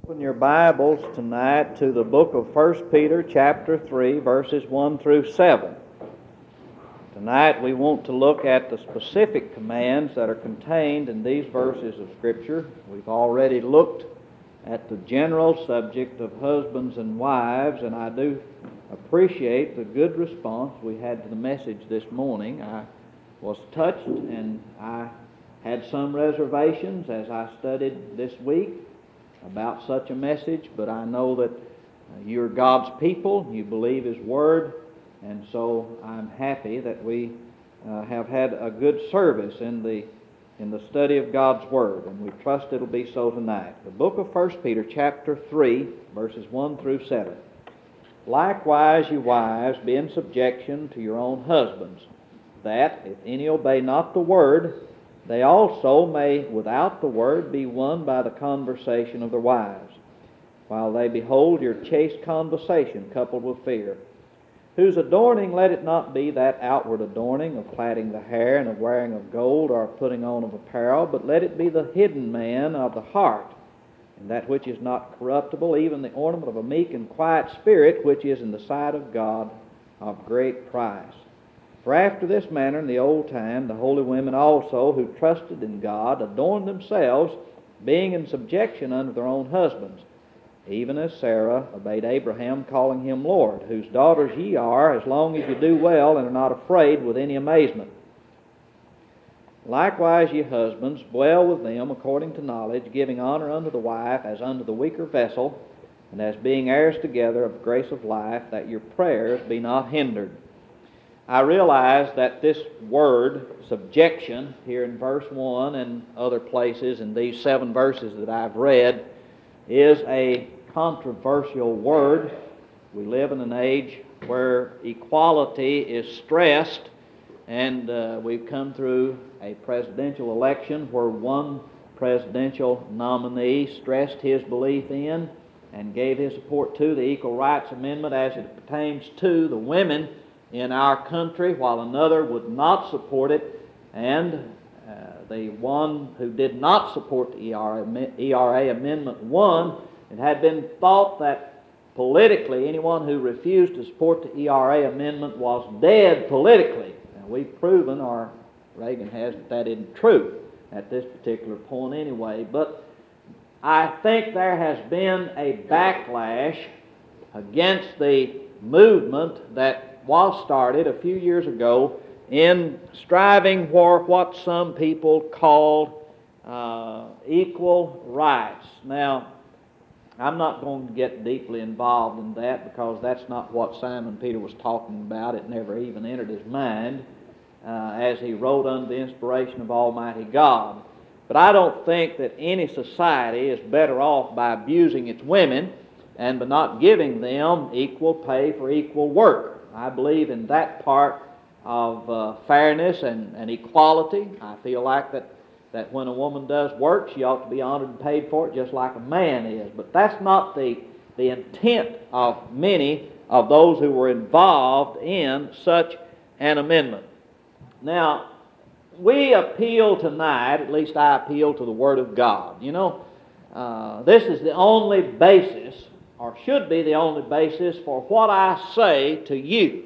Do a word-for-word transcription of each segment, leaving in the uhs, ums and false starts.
Open your Bibles tonight to the book of First Peter chapter three, verses one through seven. Tonight we want to look at the specific commands that are contained in these verses of Scripture. We've already looked at the general subject of husbands and wives, and I do appreciate the good response we had to the message this morning. I was touched, and I had some reservations as I studied this week about such a message, but I know that uh, you're God's people, you believe His Word, and so I'm happy that we uh, have had a good service in the in the study of God's Word, and we trust it'll be so tonight. The book of First Peter, chapter three, verses one through seven. Likewise, you wives, be in subjection to your own husbands, that, if any obey not the Word, they also may, without the word, be won by the conversation of their wives, while they behold your chaste conversation coupled with fear. Whose adorning let it not be that outward adorning of plaiting the hair and of wearing of gold or of putting on of apparel, but let it be the hidden man of the heart, and that which is not corruptible, even the ornament of a meek and quiet spirit, which is in the sight of God of great price. For after this manner in the old time the holy women also, who trusted in God, adorned themselves, being in subjection unto their own husbands, even as Sarah obeyed Abraham, calling him Lord, whose daughters ye are, as long as you do well and are not afraid with any amazement. Likewise, ye husbands, dwell with them according to knowledge, giving honor unto the wife as unto the weaker vessel, and as being heirs together of the grace of life, that your prayers be not hindered. I realize that this word, subjection, here in verse one and other places in these seven verses that I've read, is a controversial word. We live in an age where equality is stressed, and uh, we've come through a presidential election where one presidential nominee stressed his belief in and gave his support to the Equal Rights Amendment as it pertains to the women in our country, while another would not support it, and uh, the one who did not support the E R A Amendment won. It had been thought that politically anyone who refused to support the E R A Amendment was dead politically. Now, we've proven, or Reagan has, that that isn't true at this particular point anyway, but I think there has been a backlash against the movement that was started a few years ago in striving for what some people called uh, equal rights. Now, I'm not going to get deeply involved in that because that's not what Simon Peter was talking about. It never even entered his mind uh, as he wrote under the inspiration of Almighty God. But I don't think that any society is better off by abusing its women and by not giving them equal pay for equal work. I believe in that part of uh, fairness and, and equality. I feel like that, that when a woman does work, she ought to be honored and paid for it just like a man is. But that's not the, the intent of many of those who were involved in such an amendment. Now, we appeal tonight, at least I appeal to the Word of God. You know, uh, this is the only basis, or should be the only basis, for what I say to you.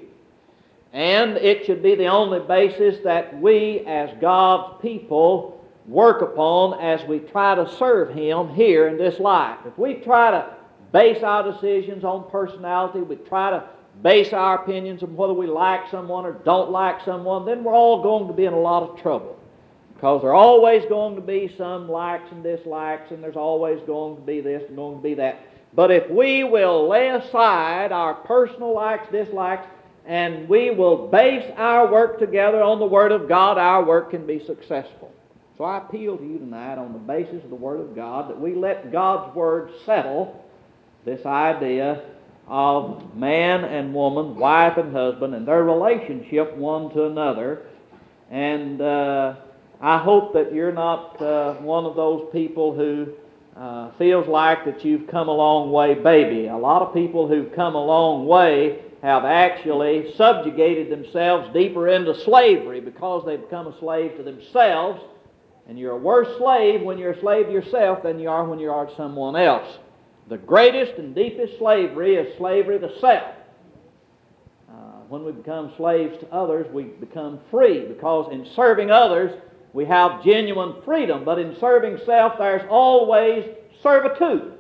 And it should be the only basis that we as God's people work upon as we try to serve Him here in this life. If we try to base our decisions on personality, we try to base our opinions on whether we like someone or don't like someone, then we're all going to be in a lot of trouble. Because there are always going to be some likes and dislikes, and there's always going to be this and going to be that. But if we will lay aside our personal likes, dislikes, and we will base our work together on the Word of God, our work can be successful. So I appeal to you tonight on the basis of the Word of God that we let God's Word settle this idea of man and woman, wife and husband, and their relationship one to another. And uh, I hope that you're not uh, one of those people who Uh, feels like that you've come a long way, baby. A lot of people who've come a long way have actually subjugated themselves deeper into slavery because they've become a slave to themselves. And you're a worse slave when you're a slave to yourself than you are when you are to someone else. The greatest and deepest slavery is slavery to self. Uh, when we become slaves to others, we become free, because in serving others, we have genuine freedom, but in serving self, there's always servitude.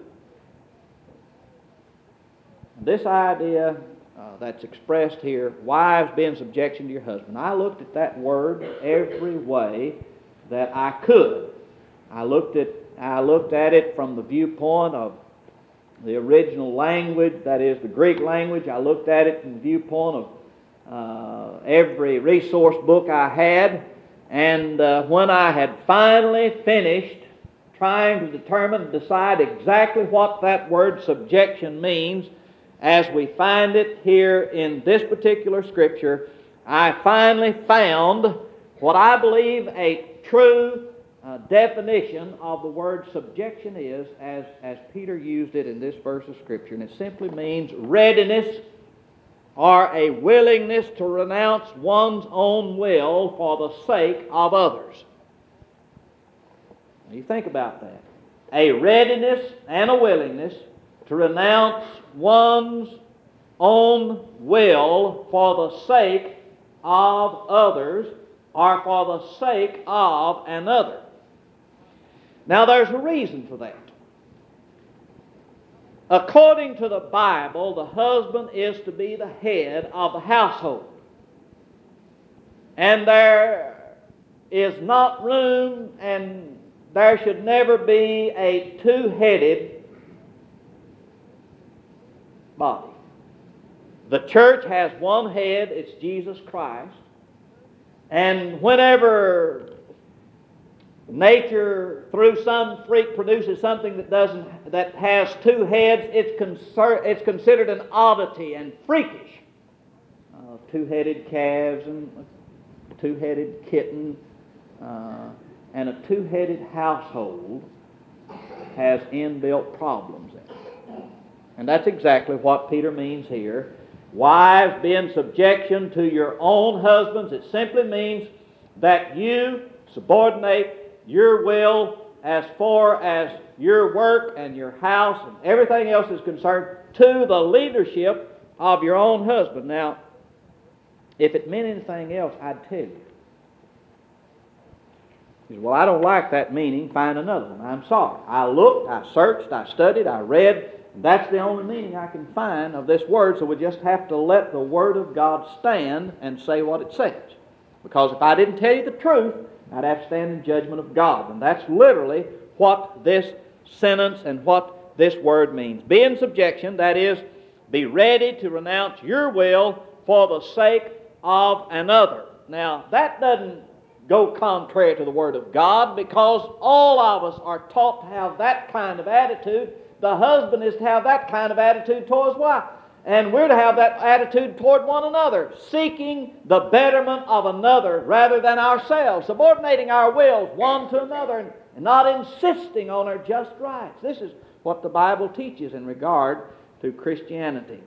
This idea uh, that's expressed here, wives, be in subjection to your husband. I looked at that word every way that I could. I looked at I looked at it from the viewpoint of the original language, that is the Greek language. I looked at it from the viewpoint of uh, every resource book I had, and uh, when I had finally finished trying to determine and decide exactly what that word subjection means, as we find it here in this particular Scripture, I finally found what I believe a true uh, definition of the word subjection is, as, as Peter used it in this verse of Scripture. And it simply means readiness or a willingness to renounce one's own will for the sake of others. Now you think about that. A readiness and a willingness to renounce one's own will for the sake of others, or for the sake of another. Now there's a reason for that. According to the Bible, the husband is to be the head of the household. And there is not room, and there should never be a two-headed body. The church has one head, it's Jesus Christ. And whenever nature, through some freak, produces something that doesn't, that has two heads, it's, conser- it's considered an oddity and freakish. Uh, two-headed calves and a two-headed kitten uh, and a two-headed household has inbuilt problems in it. And that's exactly what Peter means here. Wives, be in subjection to your own husbands. It simply means that you subordinate your will as far as your work and your house and everything else is concerned to the leadership of your own husband. Now, if it meant anything else, I'd tell you. He said, well, I don't like that meaning. Find another one. I'm sorry. I looked, I searched, I studied, I read. That's the only meaning I can find of this word, so we just have to let the Word of God stand and say what it says. Because if I didn't tell you the truth, I'd have to stand in judgment of God. And that's literally what this sentence and what this word means. Be in subjection, that is, be ready to renounce your will for the sake of another. Now, that doesn't go contrary to the Word of God, because all of us are taught to have that kind of attitude. The husband is to have that kind of attitude toward his wife. And we're to have that attitude toward one another, seeking the betterment of another rather than ourselves, subordinating our wills one to another and not insisting on our just rights. This is what the Bible teaches in regard to Christianity.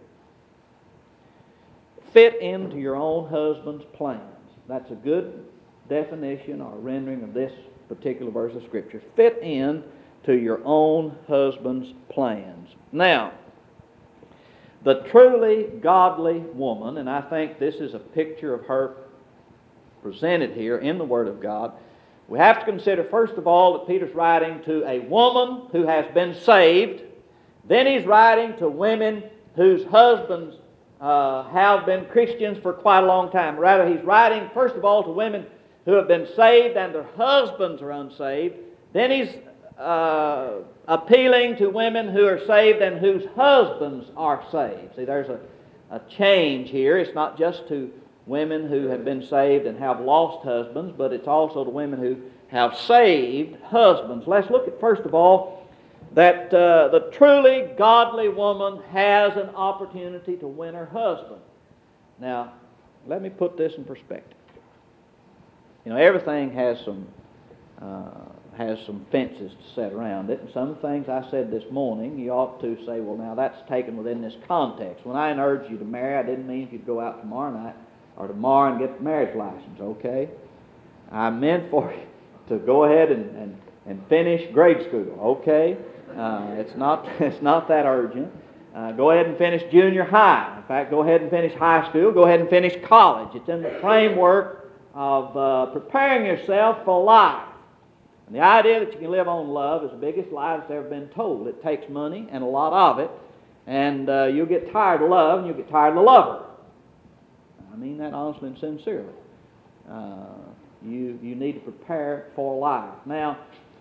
Fit into your own husband's plans. That's a good definition or rendering of this particular verse of Scripture. Fit in to your own husband's plans. Now, the truly godly woman, and I think this is a picture of her presented here in the Word of God, we have to consider first of all that Peter's writing to a woman who has been saved. Then he's writing to women whose husbands uh, have been Christians for quite a long time. Rather, he's writing first of all to women who have been saved and their husbands are unsaved. Then he's Uh, appealing to women who are saved and whose husbands are saved. See, there's a, a change here. It's not just to women who have been saved and have lost husbands, but it's also to women who have saved husbands. Let's look at, first of all, that uh, the truly godly woman has an opportunity to win her husband. Now, let me put this in perspective. You know, everything has some uh, has some fences to set around it. And some things I said this morning, you ought to say, well, now that's taken within this context. When I urged you to marry, I didn't mean you'd go out tomorrow night or tomorrow and get the marriage license, okay? I meant for you to go ahead and, and, and finish grade school, okay? Uh, it's not it's not that urgent. Uh, go ahead and finish junior high. In fact, go ahead and finish high school. Go ahead and finish college. It's in the framework of uh, preparing yourself for life. And the idea that you can live on love is the biggest lie that's ever been told. It takes money and a lot of it, and uh, you'll get tired of love and you'll get tired of the lover. I mean that honestly and sincerely. Uh, you you need to prepare for life. Now,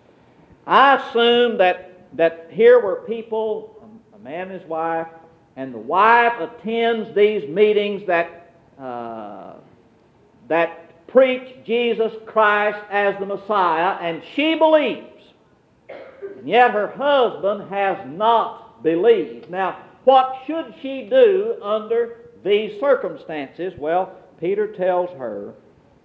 I assume that that here were people, a man and his wife, and the wife attends these meetings that uh, that preach Jesus Christ as the Messiah, and she believes, and yet her husband has not believed. Now, what should she do under these circumstances? Well, Peter tells her,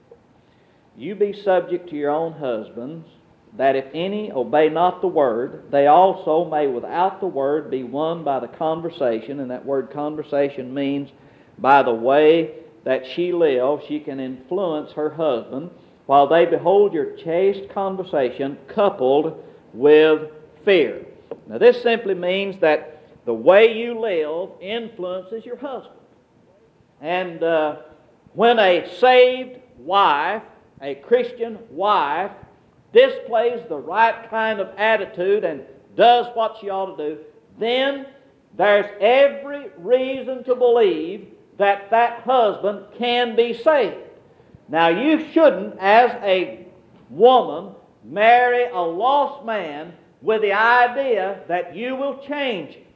you be subject to your own husbands, that if any obey not the word, they also may without the word be won by the conversation. And that word conversation means by the way that she lives, she can influence her husband, while they behold your chaste conversation coupled with fear. Now this simply means that the way you live influences your husband. And uh, when a saved wife, a Christian wife, displays the right kind of attitude and does what she ought to do, then there's every reason to believe that that husband can be saved. Now, you shouldn't, as a woman, marry a lost man with the idea that you will change him.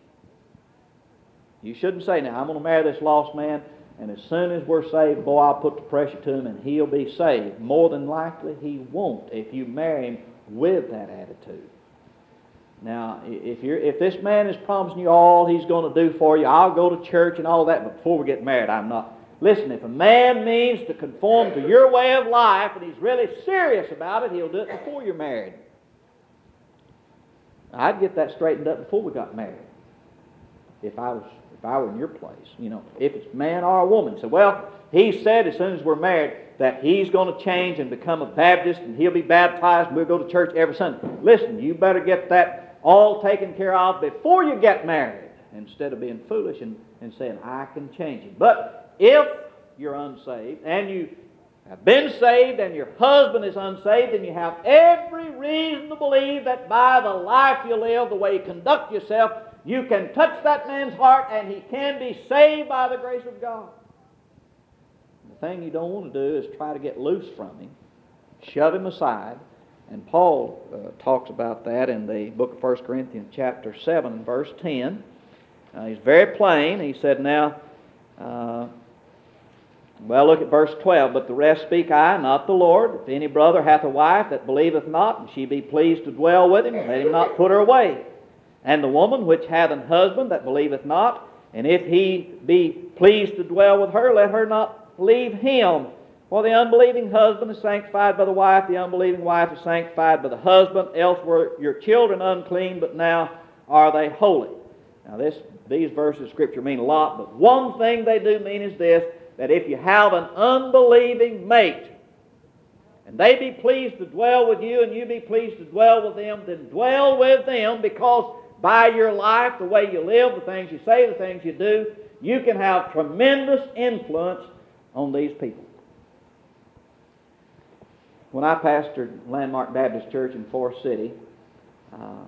You shouldn't say, now, I'm going to marry this lost man, and as soon as we're saved, boy, I'll put the pressure to him and he'll be saved. More than likely, he won't if you marry him with that attitude. Now, if you're if this man is promising you all he's going to do for you, I'll go to church and all that, but before we get married, I'm not. Listen, if a man means to conform to your way of life and he's really serious about it, he'll do it before you're married. I'd get that straightened up before we got married. If I was if I were in your place, you know, if it's man or a woman. So, well, he said as soon as we're married that he's going to change and become a Baptist and he'll be baptized and we'll go to church every Sunday. Listen, you better get that all taken care of before you get married, instead of being foolish and, and saying, I can change it. But if you're unsaved and you have been saved and your husband is unsaved, then you have every reason to believe that by the life you live, the way you conduct yourself, you can touch that man's heart and he can be saved by the grace of God. The thing you don't want to do is try to get loose from him, shove him aside. And Paul uh, talks about that in the book of First Corinthians chapter seven and verse ten. Uh, he's very plain. He said, now, uh, well, look at verse twelve. But the rest speak I, not the Lord. If any brother hath a wife that believeth not, and she be pleased to dwell with him, let him not put her away. And the woman which hath an husband that believeth not, and if he be pleased to dwell with her, let her not leave him. For the unbelieving husband is sanctified by the wife, the unbelieving wife is sanctified by the husband. Else were your children unclean, but now are they holy. Now this, these verses of Scripture mean a lot, but one thing they do mean is this, that if you have an unbelieving mate, and they be pleased to dwell with you, and you be pleased to dwell with them, then dwell with them, because by your life, the way you live, the things you say, the things you do, you can have tremendous influence on these people. When I pastored Landmark Baptist Church in Forest City, uh,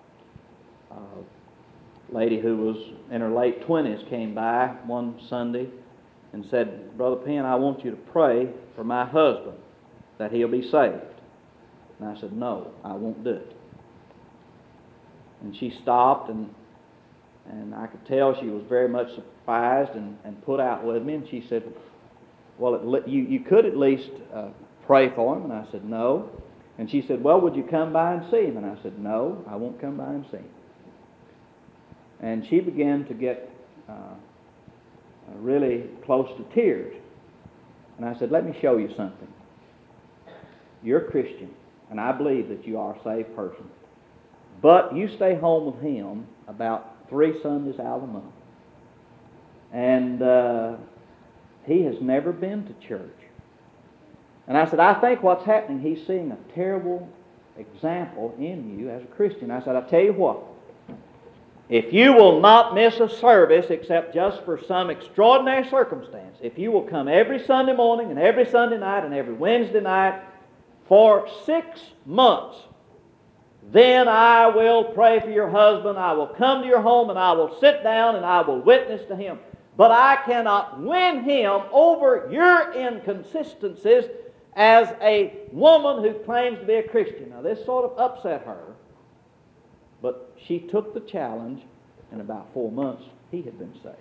a lady who was in her late twenties came by one Sunday and said, Brother Penn, I want you to pray for my husband, that he'll be saved. And I said, no, I won't do it. And she stopped, and and I could tell she was very much surprised and, and put out with me. And she said, well, it, you, you could at least uh, pray for him. And I said, no. And she said, well, would you come by and see him? And I said, no, I won't come by and see him. And she began to get uh, really close to tears. And I said, let me show you something. You're a Christian, and I believe that you are a saved person. But you stay home with him about three Sundays out of the month. And uh, he has never been to church. And I said, I think what's happening, he's seeing a terrible example in you as a Christian. I said, I tell you what, If you will not miss a service except just for some extraordinary circumstance, if you will come every Sunday morning and every Sunday night and every Wednesday night for six months, then I will pray for your husband. I will come to your home and I will sit down and I will witness to him. But I cannot win him over your inconsistencies as a woman who claims to be a Christian. Now, this sort of upset her, but she took the challenge. In about four months, he had been saved.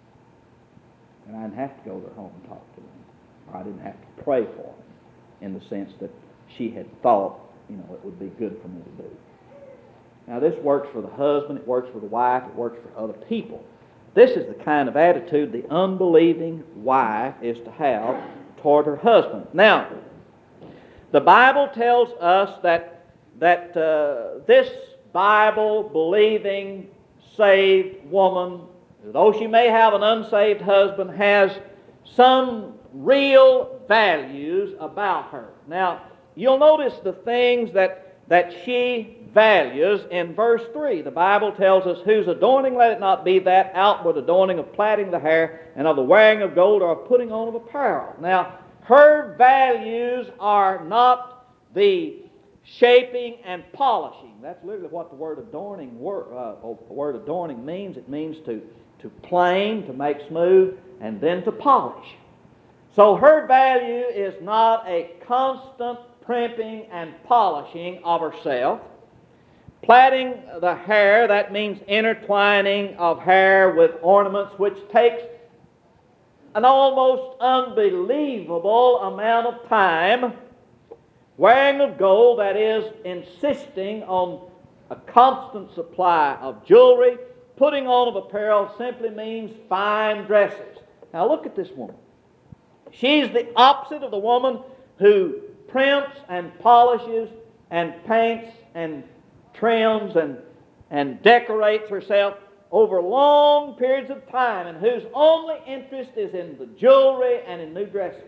And I didn't have to go to their home and talk to him. Or I didn't have to pray for him in the sense that she had thought, you know, it would be good for me to do. Now, this works for the husband, it works for the wife, it works for other people. This is the kind of attitude the unbelieving wife is to have toward her husband. Now, the Bible tells us that, that uh, this Bible-believing, saved woman, though she may have an unsaved husband, has some real values about her. Now, you'll notice the things that, that she values in verse three. The Bible tells us, whose adorning let it not be that outward adorning of plaiting the hair and of the wearing of gold or of putting on of apparel. Now, her values are not the shaping and polishing. That's literally what the word adorning word, uh, word adorning means. It means to, to plane, to make smooth, and then to polish. So her value is not a constant primping and polishing of herself. Plaiting the hair, that means intertwining of hair with ornaments, which takes an almost unbelievable amount of time. Wearing of gold, that is, insisting on a constant supply of jewelry. Putting on of apparel simply means fine dresses. Now look at this woman. She's the opposite of the woman who primps and polishes and paints and trims and, and decorates herself over long periods of time, and whose only interest is in the jewelry and in new dresses.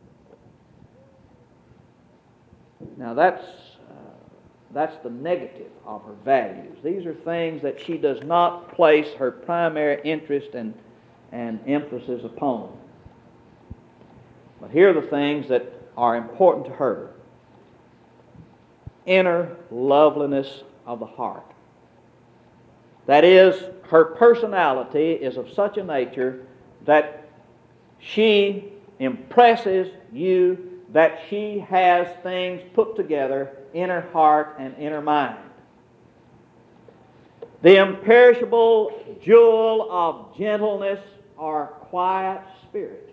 Now that's, uh, that's the negative of her values. These are things that she does not place her primary interest and, and emphasis upon. But here are the things that are important to her. Inner loveliness of the heart. That is, her personality is of such a nature that she impresses you that she has things put together in her heart and in her mind. The imperishable jewel of gentleness or quiet spirit.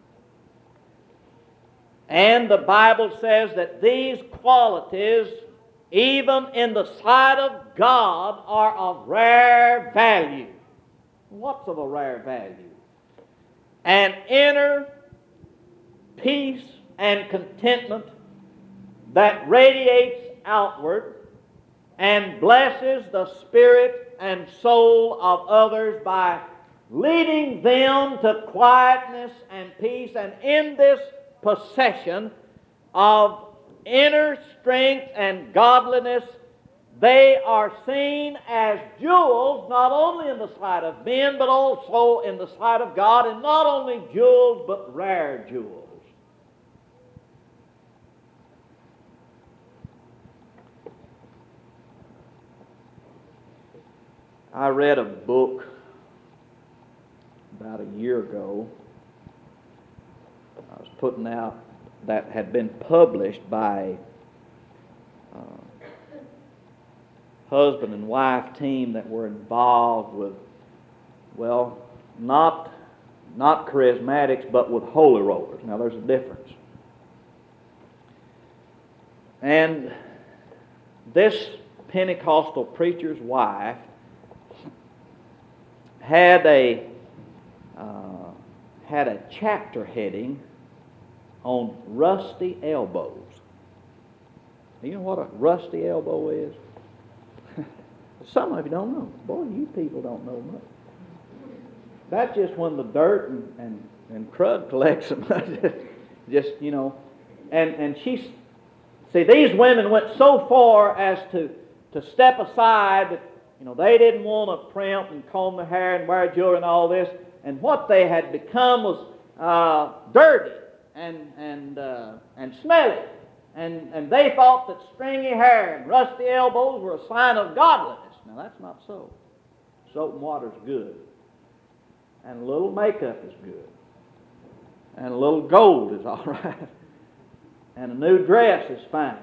And the Bible says that these qualities, even in the sight of God, are of rare value. What's of a rare value? An inner peace and contentment that radiates outward and blesses the spirit and soul of others by leading them to quietness and peace. And in this possession of inner strength and godliness, they are seen as jewels, not only in the sight of men, but also in the sight of God, and not only jewels, but rare jewels. I read a book about a year ago. I was putting out that had been published by a husband and wife team that were involved with, well, not, not charismatics, but with holy rollers. Now, there's a difference. And this Pentecostal preacher's wife had a uh, had a chapter heading on rusty elbows. You know what a rusty elbow is? Some of you don't know. Boy, you people don't know much. That's just when the dirt and, and, and crud collects them. Just, you know. And, and she's, see, these women went so far as to, to step aside that, You know, they didn't want to primp and comb their hair and wear jewelry and all this. And what they had become was uh, dirty and and uh, and smelly. And and they thought that stringy hair and rusty elbows were a sign of godliness. Now that's not so. Soap and water is good, and a little makeup is good, and a little gold is all right, and a new dress is fine,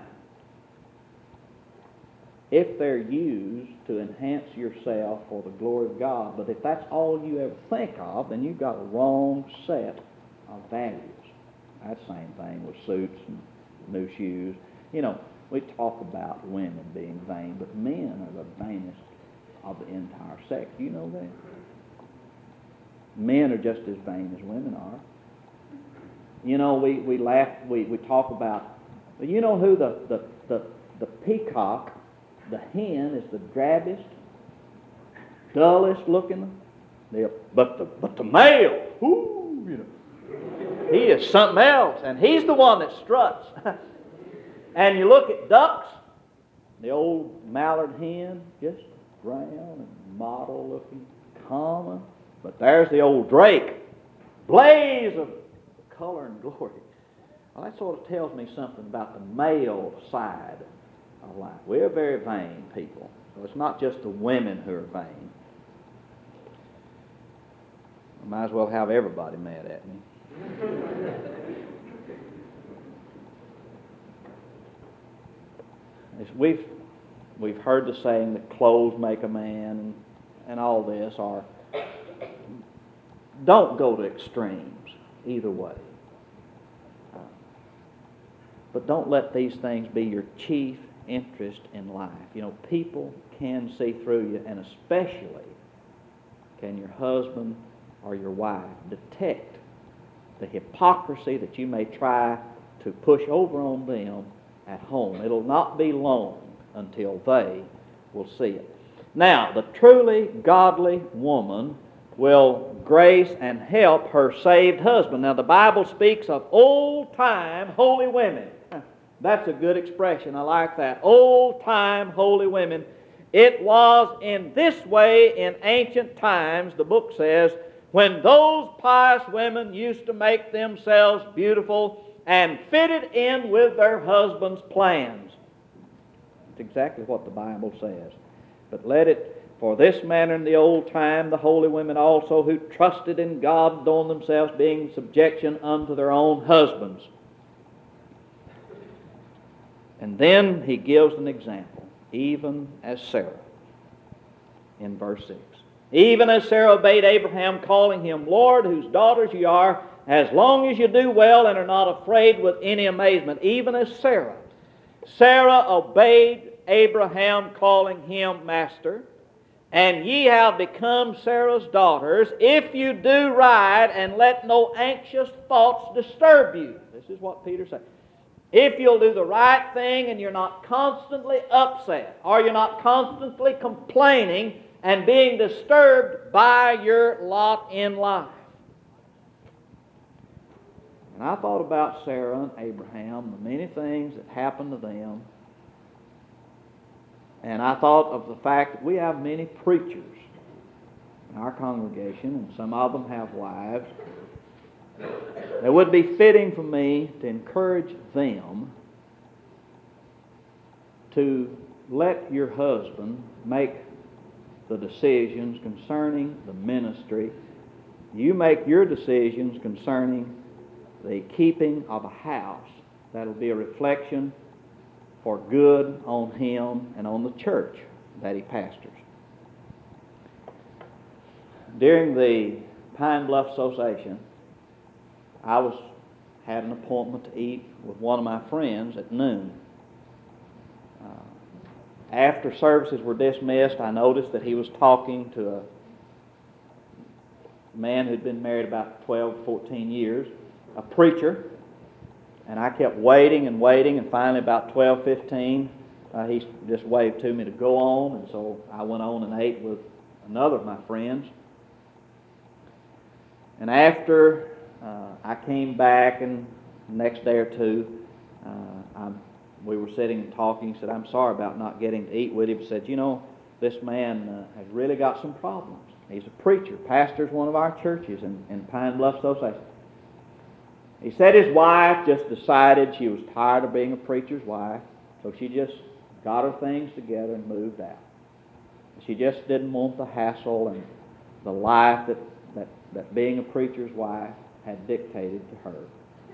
if they're used to enhance yourself for the glory of God. But if that's all you ever think of, then you've got a wrong set of values. That same thing with suits and new shoes. You know, we talk about women being vain, but men are the vainest of the entire sex. Do you know that? Men are just as vain as women are. You know, we, we laugh, we, we talk about, you know who the, the, the, the peacock, the hen, is the drabbest, dullest looking. But the, but the male, whoo, you know, he is something else, and he's the one that struts. And you look at ducks, the old mallard hen, just brown and model looking, common. But there's the old drake, blaze of color and glory. Well, that sort of tells me something about the male side of life. We're very vain people. So it's not just the women who are vain. I might as well have everybody mad at me. It's, we've we've heard the saying that clothes make a man and, and all this. Or don't go to extremes either way. Uh, but don't let these things be your chief interest in life. You know, people can see through you, and especially can your husband or your wife detect the hypocrisy that you may try to push over on them at home. It'll not be long until they will see it. Now, the truly godly woman will grace and help her saved husband. Now, the Bible speaks of old-time holy women. That's a good expression. I like that. Old-time holy women. It was in this way in ancient times, the book says, when those pious women used to make themselves beautiful and fitted in with their husband's plans. That's exactly what the Bible says. But let it, for this manner in the old time, the holy women also who trusted in God adorned themselves, being in subjection unto their own husbands. And then he gives an example, even as Sarah, in verse six. Even as Sarah obeyed Abraham, calling him Lord, whose daughters ye are, as long as you do well and are not afraid with any amazement. Even as Sarah. Sarah obeyed Abraham, calling him Master. And ye have become Sarah's daughters, if you do right and let no anxious thoughts disturb you. This is what Peter said. If you'll do the right thing and you're not constantly upset, or you're not constantly complaining and being disturbed by your lot in life. And I thought about Sarah and Abraham, the many things that happened to them. And I thought of the fact that we have many preachers in our congregation, and some of them have wives. It would be fitting for me to encourage them to let your husband make the decisions concerning the ministry. You make your decisions concerning the keeping of a house. That'll be a reflection for good on him and on the church that he pastors. During the Pine Bluff Association, I was had an appointment to eat with one of my friends at noon. Uh, after services were dismissed, I noticed that he was talking to a man who'd been married about twelve, fourteen years, a preacher, and I kept waiting and waiting, and finally about twelve fifteen, uh, he just waved to me to go on, and so I went on and ate with another of my friends. And after uh, I came back, and the next day or two, uh, I, we were sitting and talking. He said, I'm sorry about not getting to eat with him. He said, you know, this man uh, has really got some problems. He's a preacher, pastors one of our churches in, in Pine Bluff Association. He said his wife just decided she was tired of being a preacher's wife, so she just got her things together and moved out. She just didn't want the hassle and the life that, that, that being a preacher's wife had dictated to her.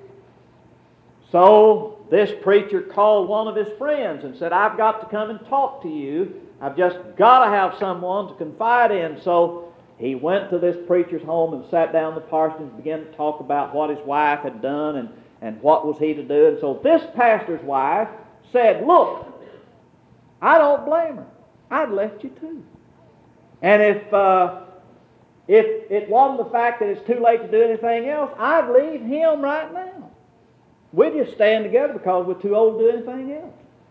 So this preacher called one of his friends and said, I've got to come and talk to you. I've just got to have someone to confide in. So he went to this preacher's home and sat down with the parson and began to talk about what his wife had done and, and what was he to do. And so this pastor's wife said, look, I don't blame her. I'd left you too. And if uh, if it wasn't the fact that it's too late to do anything else, I'd leave him right now. We'd just stand together because we're too old to do anything else.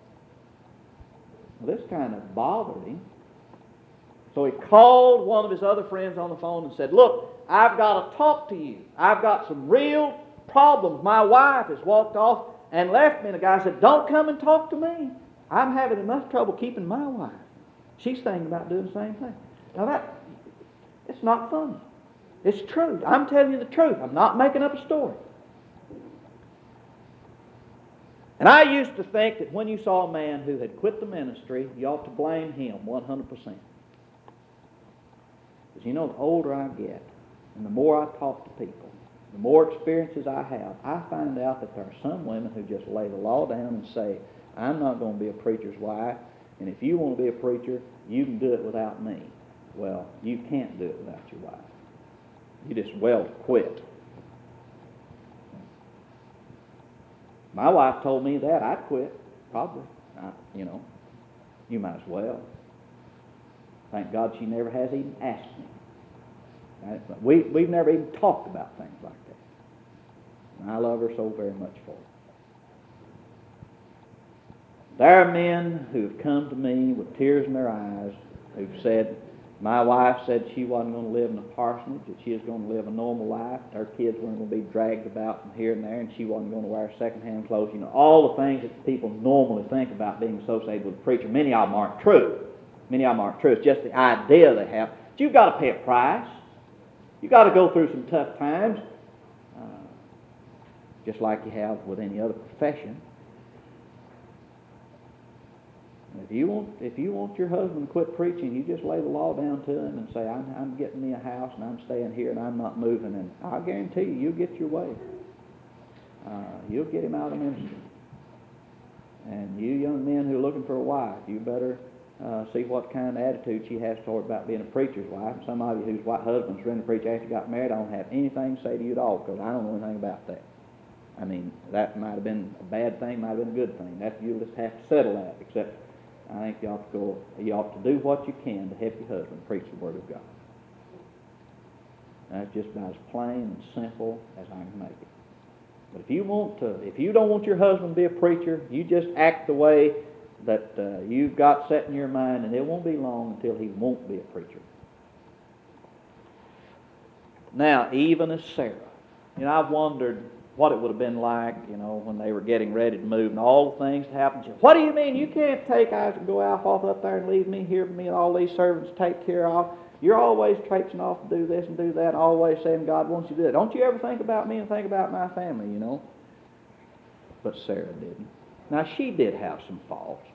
Well, this kind of bothered him. So he called one of his other friends on the phone and said, look, I've got to talk to you. I've got some real problems. My wife has walked off and left me. And the guy said, don't come and talk to me. I'm having enough trouble keeping my wife. She's thinking about doing the same thing. Now that, it's not funny. It's true. I'm telling you the truth. I'm not making up a story. And I used to think that when you saw a man who had quit the ministry, you ought to blame him one hundred percent. Because you know, the older I get, and the more I talk to people, the more experiences I have, I find out that there are some women who just lay the law down and say, I'm not going to be a preacher's wife, and if you want to be a preacher, you can do it without me. Well, you can't do it without your wife. You just well quit. My wife told me that. I'd quit, probably. I, you know, you might as well. Thank God she never has even asked me. I, we, we've never even talked about things like that. And I love her so very much for it. There are men who have come to me with tears in their eyes who've said, my wife said she wasn't going to live in a parsonage, that she was going to live a normal life. Her kids weren't going to be dragged about from here and there, and she wasn't going to wear second-hand clothes. You know, all the things that people normally think about being associated with a preacher. Many of them aren't true. Many of them aren't true. It's just the idea they have. But you've got to pay a price. You've got to go through some tough times, uh, just like you have with any other profession. If you want, if you want your husband to quit preaching, you just lay the law down to him and say, I'm, I'm getting me a house and I'm staying here and I'm not moving. And I'll guarantee you, you'll get your way. Uh, you'll get him out of the ministry. And you young men who are looking for a wife, you better uh, see what kind of attitude she has toward about being a preacher's wife. Some of you whose husbands ready to preach after you got married, I don't have anything to say to you at all because I don't know anything about that. I mean, that might have been a bad thing, might have been a good thing. That's, you'll just have to settle that, except I think you ought to go, you ought to do what you can to help your husband preach the Word of God. That's just about as plain and simple as I can make it. But if you want to, if you don't want your husband to be a preacher, you just act the way that uh, you've got set in your mind, and it won't be long until he won't be a preacher. Now, even as Sarah, you know, I've wondered what it would have been like, you know, when they were getting ready to move and all the things that happened. She said, what do you mean you can't take Isaac and go out off up there and leave me here for me and all these servants to take care of? You're always traipsing off to do this and do that, and always saying God wants you to do that. Don't you ever think about me and think about my family, you know? But Sarah didn't. Now, she did have some faults.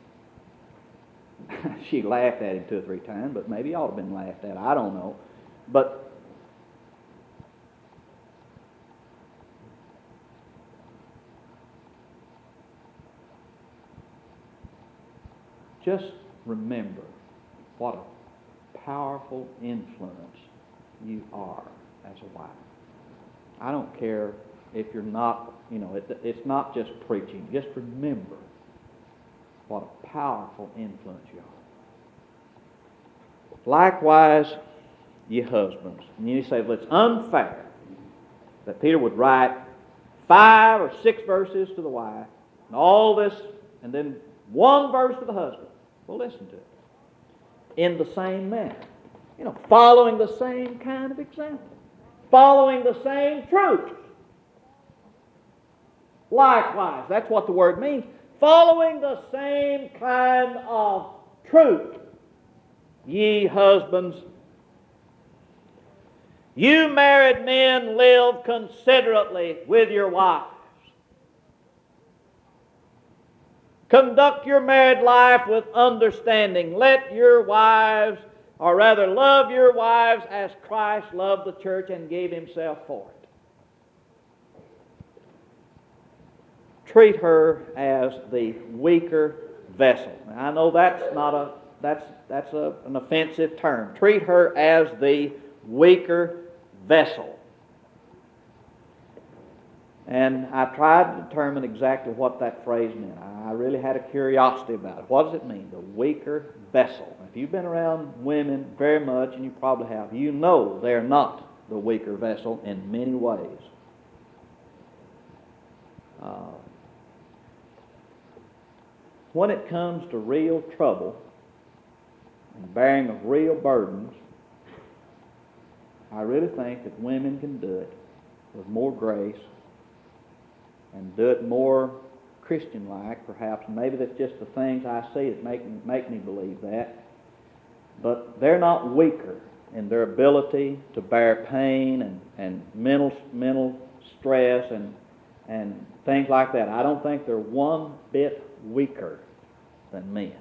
She laughed at him two or three times, but maybe he ought to have been laughed at. I don't know. But just remember what a powerful influence you are as a wife. I don't care if you're not, you know, it, it's not just preaching. Just remember what a powerful influence you are. Likewise, you husbands. And you say, well, it's unfair that Peter would write five or six verses to the wife, and all this, and then one verse to the husband. Well, listen to it. In the same manner. You know, following the same kind of example. Following the same truth. Likewise, that's what the word means. Following the same kind of truth. ye husbands, you married men live considerately with your wives. Conduct your married life with understanding. Let your wives, or rather love your wives as Christ loved the church and gave himself for it. Treat her as the weaker vessel. Now, I know that's not a that's that's a, an offensive term. Treat her as the weaker vessel. And I tried to determine exactly what that phrase meant. I really had a curiosity about it. What does it mean? The weaker vessel. If you've been around women very much, and you probably have, you know they're not the weaker vessel in many ways. Uh, when it comes to real trouble and bearing of real burdens, I really think that women can do it with more grace and do it more Christian-like, perhaps. Maybe that's just the things I see that make me, make me believe that. But they're not weaker in their ability to bear pain and, and mental mental stress and and things like that. I don't think they're one bit weaker than men.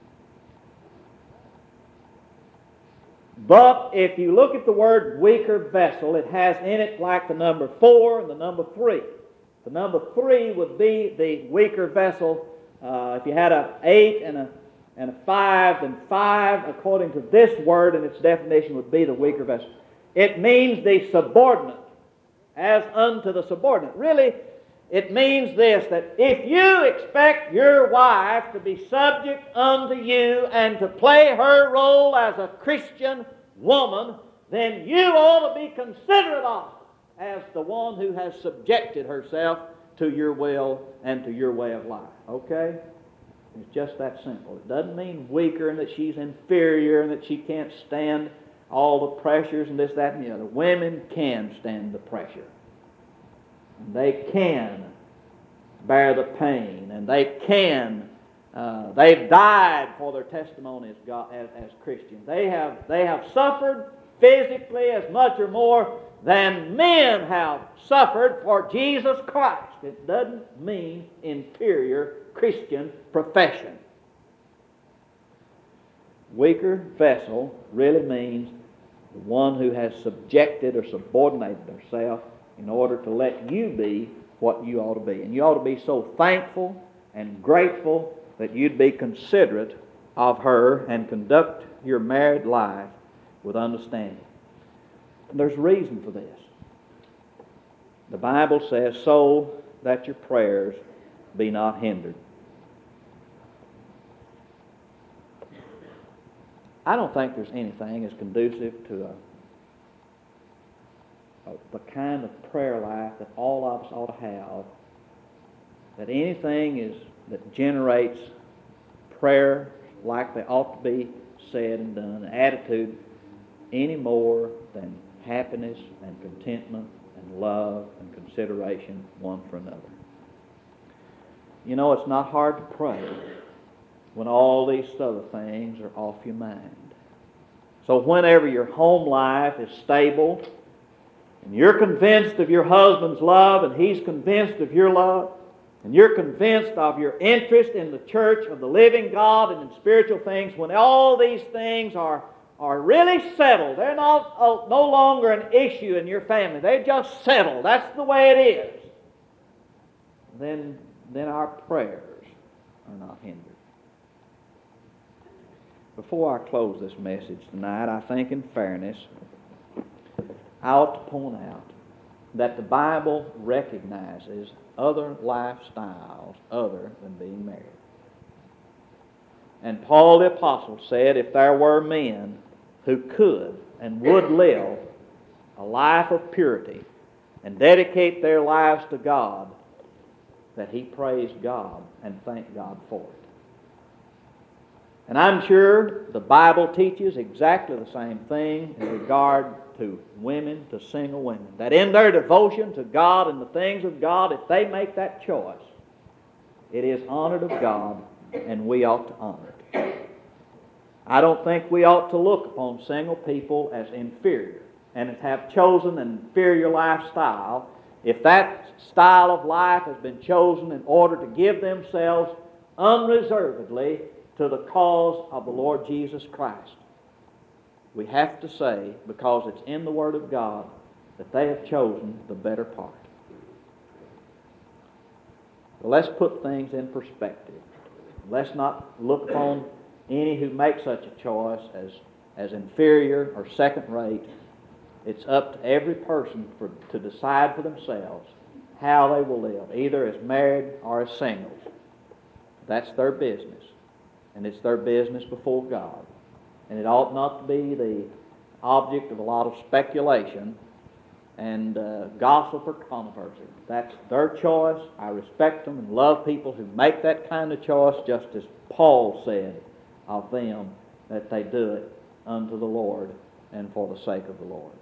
But if you look at the word weaker vessel, it has in it like the number four and the number three. The number three would be the weaker vessel. Uh, if you had an eight and a and a five, then five, according to this word and its definition, would be the weaker vessel. It means the subordinate, as unto the subordinate. Really, it means this, that if you expect your wife to be subject unto you and to play her role as a Christian woman, then you ought to be considerate of her as the one who has subjected herself to your will and to your way of life. Okay? It's just that simple. It doesn't mean weaker and that she's inferior and that she can't stand all the pressures and this, that, and the other. Women can stand the pressure. They can bear the pain, and they can, uh, they've died for their testimony as, God, as, as Christians. They have, they have suffered physically as much or more than men have suffered for Jesus Christ. It doesn't mean inferior Christian profession. Weaker vessel really means the one who has subjected or subordinated herself in order to let you be what you ought to be. And you ought to be so thankful and grateful that you'd be considerate of her and conduct your married life with understanding. And there's reason for this. The Bible says, so that your prayers be not hindered. I don't think there's anything as conducive to a, a, the kind of prayer life that all of us ought to have, that anything is that generates prayer like they ought to be said and done, an attitude any more than happiness and contentment and love and consideration one for another. You know, it's not hard to pray when all these other things are off your mind. So whenever your home life is stable and you're convinced of your husband's love and he's convinced of your love, and you're convinced of your interest in the church of the living God and in spiritual things, when all these things are, are really settled, they're not, uh, no longer an issue in your family, they're just settled, that's the way it is, then, then our prayers are not hindered. Before I close this message tonight, I think in fairness, I ought to point out that the Bible recognizes other lifestyles other than being married. And Paul the Apostle said if there were men who could and would live a life of purity and dedicate their lives to God, that he praised God and thanked God for it. And I'm sure the Bible teaches exactly the same thing in regard to women, to single women. That in their devotion to God and the things of God, if they make that choice, it is honored of God, and we ought to honor it. I don't think we ought to look upon single people as inferior and as have chosen an inferior lifestyle if that style of life has been chosen in order to give themselves unreservedly to the cause of the Lord Jesus Christ. We have to say, because it's in the Word of God, that they have chosen the better part. Well, let's put things in perspective. Let's not look upon any who make such a choice as, as inferior or second-rate. It's up to every person for, to decide for themselves how they will live, either as married or as singles. That's their business, and it's their business before God. And it ought not to be the object of a lot of speculation and uh, gossip or controversy. That's their choice. I respect them and love people who make that kind of choice, just as Paul said of them that they do it unto the Lord and for the sake of the Lord.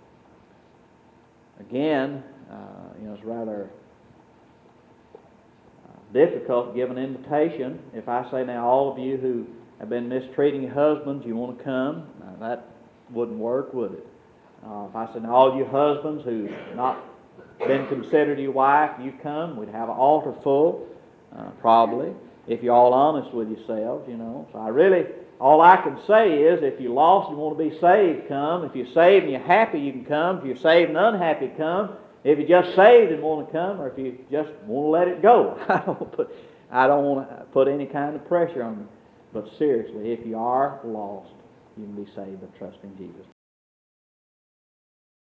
Again, uh, you know, it's rather uh, difficult to give an invitation. If I say, now all of you who have been mistreating your husbands, you want to come, now, that wouldn't work, would it? Uh, if I said, now all you husbands who've not been considered your wife, you come, we'd have an altar full, uh, probably, if you're all honest with yourselves, you know. So I really, all I can say is, if you're lost and want to be saved, come. If you're saved and you're happy, you can come. If you're saved and unhappy, come. If you're just saved and want to come, or if you just want to let it go. I don't put, I don't want to put any kind of pressure on you. But seriously, if you are lost, you can be saved by trusting Jesus.